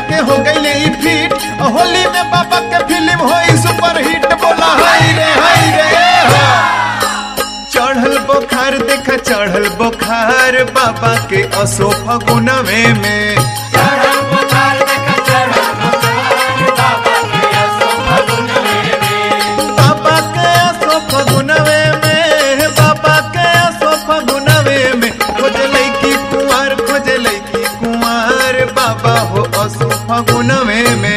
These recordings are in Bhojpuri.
के हो गई ई फिट, होली में बाबा के फिल्म होई सुपर हिट। बोला हाय रे चढ़ल बुखार, देखा चढ़ल बुखार बाबा के असो फगुनवे में। चढ़ल बुखार देखा चढ़ल बुखार बाबा के असो फगुनवे में। बाबा के असो फगुनवे में, बाबा के असो फगुनवे में। खोजलै की कुंवर, खोजलै की कुंवर बाबा हो असो फगुनवे में।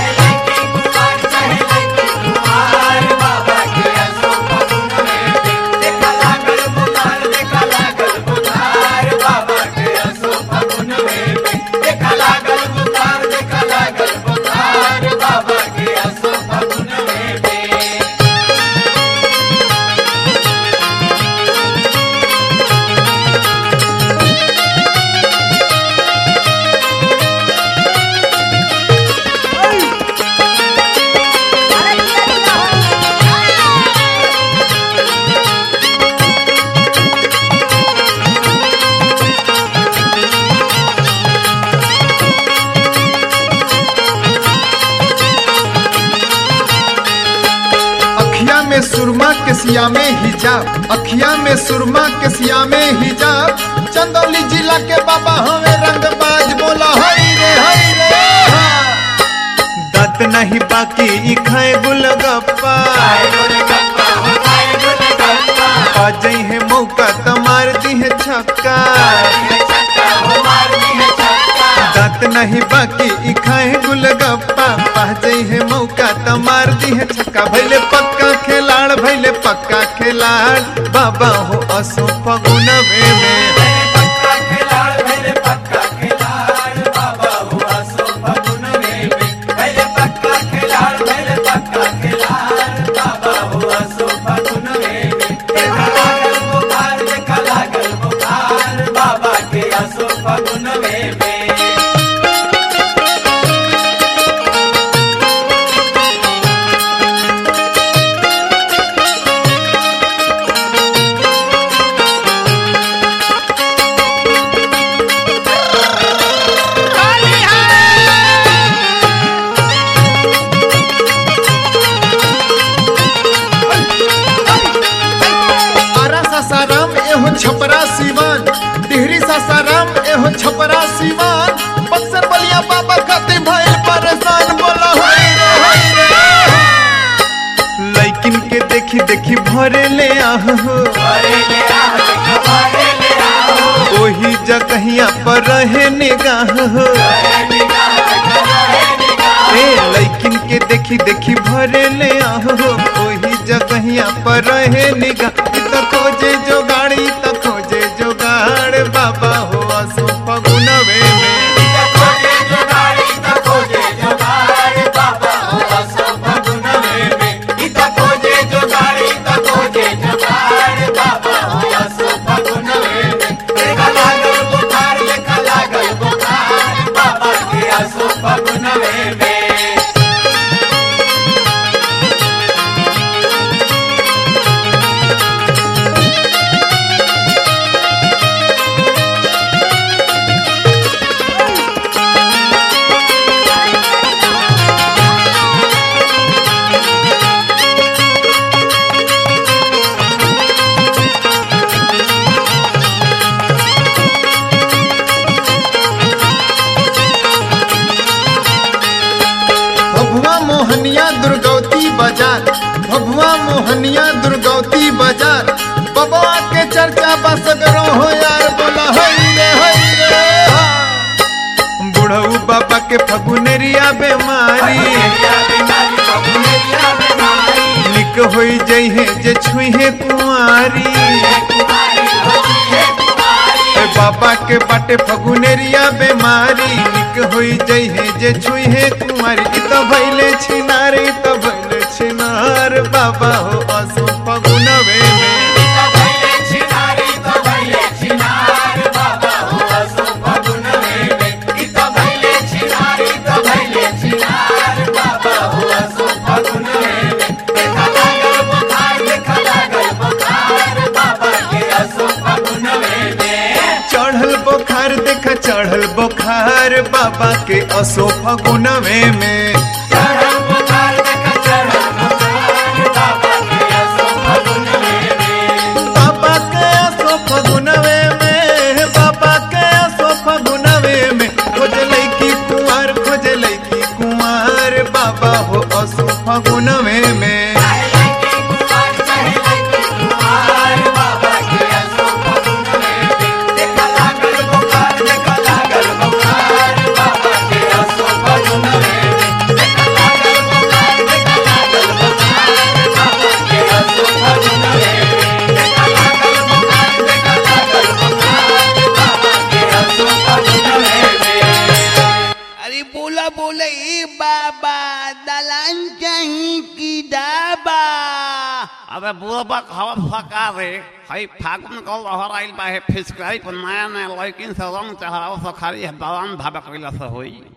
में सुरमा के सिया में हिजाब, अखिया में सुरमा के सिया में हिजाब। चंदौली जिला के बाबा हमें रंगबाज। बोला हाय रे दांत नहीं बाकी ई खाए गुलगप्पा। आ जाई है मौका तो मार दी है छक्का। दांत नहीं बाकी ई खाए गुलगप्पा। आ जाई है मौका तो मार दी है छक्का। भैले पक्का खिलाड़, भैले पक्का खिलाड़ बाबा हो असो फगुनवे में। पक्का खिलाड़ भैले पक्का खिलाड़ बाबा हो असो फगुनवे में। भैले पक्का खिलाड़ भैले पक्का खिलाड़ बाबा हो असो फगुनवे में। देखा लागल बुखार, देखा लागल बुखार बाबा के असो फगुनवे में। छपरा सीवान, टिहरी सासाराम एहो छपरा सीवान। बक्सर बलिया बाबा खातिर भइल परेशान। बोला हाय रे लइकिन के देखी देखी भरे ले आहो, ओही जगहिया पर रहे निगाह। ए लइकिन के देखी देखी भरे ले आहो, ओही जगहिया पर रहे निगाह। तो खोजे जो गाड़ी, तो खोजे जो गाड़ बाबा हो असो फगुनवे में। खोजे जो गाड़ी, तो खोजे जो गाड़ बाबा हो असो फगुनवे में। खोजे जो गाड़ी, तो खोजे जो गाड़ बाबा हो असो फगुनवे में। देखा लागल बुखार, देखा लागल बुखार बाबा के असो फगुनवे में। मोहनिया दुर्गौती बाजार, भभुआ मोहनिया दुर्गौती बाजार। बाबा के चर्चा बसगरो हो यार। बोला हाय रे बुढ़ऊ बाबा के फगुनेरिया बेमारी। निक होई जई है जे छुई है कुंवारी। बाबा के बाटे फगुनेरिया बेमारी। निक होई जई है जे छुई है कुंवारी। तो भैले छिनार, तो भैले छिनार बाबा हो असो फगुनवे में। चढ़ल बुखार, देखा चढ़ल बुखार। बाबा के असो फगुनवे में। चढ़ल बुखार देखा चढ़ल बुखार बाबा के असो फगुनवे में। बाबा के असो फगुनवे में, बाबा के असो फगुनवे में। खोजे लईकी कुंवर, खोजे लईकी कुंवर बाबा हो असो फगुनवे में। बोले बाबा दलान चाहिए की डाबा। अरे बुढ़बक हवा फका रे हई फागुन कल लहर आइल बा है फिसकाई पर नया नया लड़किन से रंग चढ़ाव से खाली दलान भावे कैला से होई।